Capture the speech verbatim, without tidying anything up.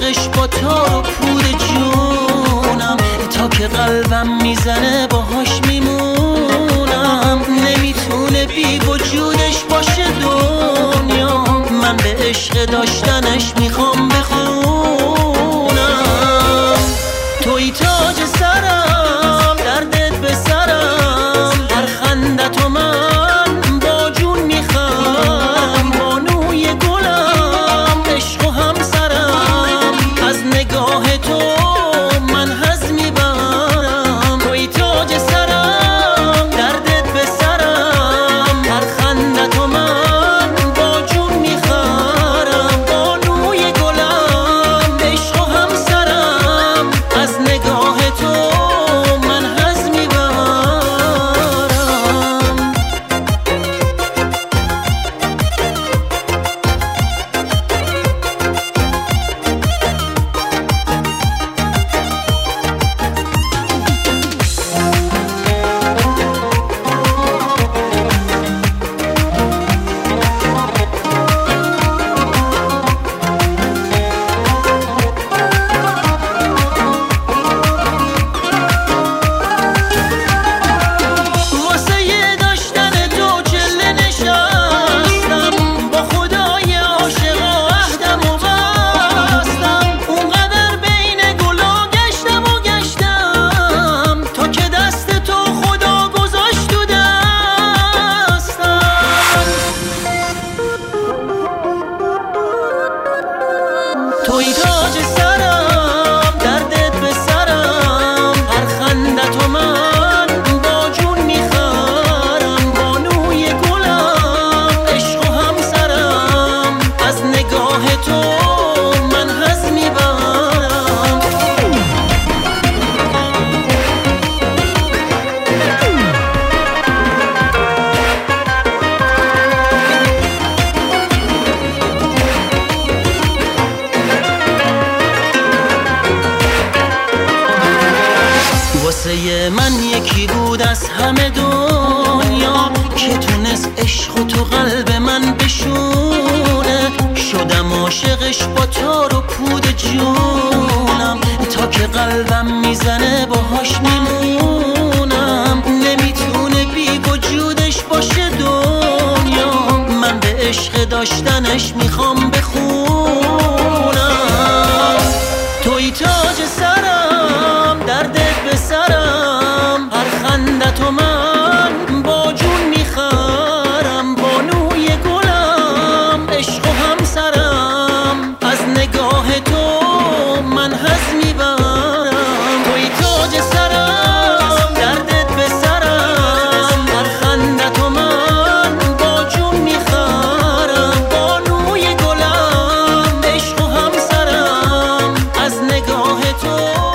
عاشقش با تار و پود جونم، تا که قلبم میزنه باهاش میمونم. نمیتونه بی وجودش باشه دنیا، من به عشق داشتنش میخوام بخونم. توی تاج سرم، دردت به سرم، هر خندتو من با جون میخوام. بانوی گلم، عشق و همسرم، از نگاه تو من حظ میبرم. توی تاج سرم، دردت به سرم، هر خندتو من با جون میخوام. بانوی گلم، عشق و همسرم، از نگاه تو من حظ میبرم. توی تاج سرم، دردت به سرم، هر خندتو من با جون میخرم. بانوی گلم، عشق و همسرم، از نگاه تو من حظ میبرم. واسه من یکی بود از همه دنیا، که تونست عشق و تو قلب من بشونه. شدم عاشقش با تار و پود جونم، تا که قلبم میزنه باهاش میمونم. نمیتونه بی وجودش باشه دنیا، من به عشق داشتنش میخوام بخونم. توی تاج سرم، دردت به سرم، هر خندتو من با جون میخرم. بانوی گلم، عشق و همسرم، از نگاه تو من حظ میبرم. توی تاج سرم، دردت به سرم، هر خندتو من با جون میخرم. بانوی گلم، عشق و همسرم، از نگاه تو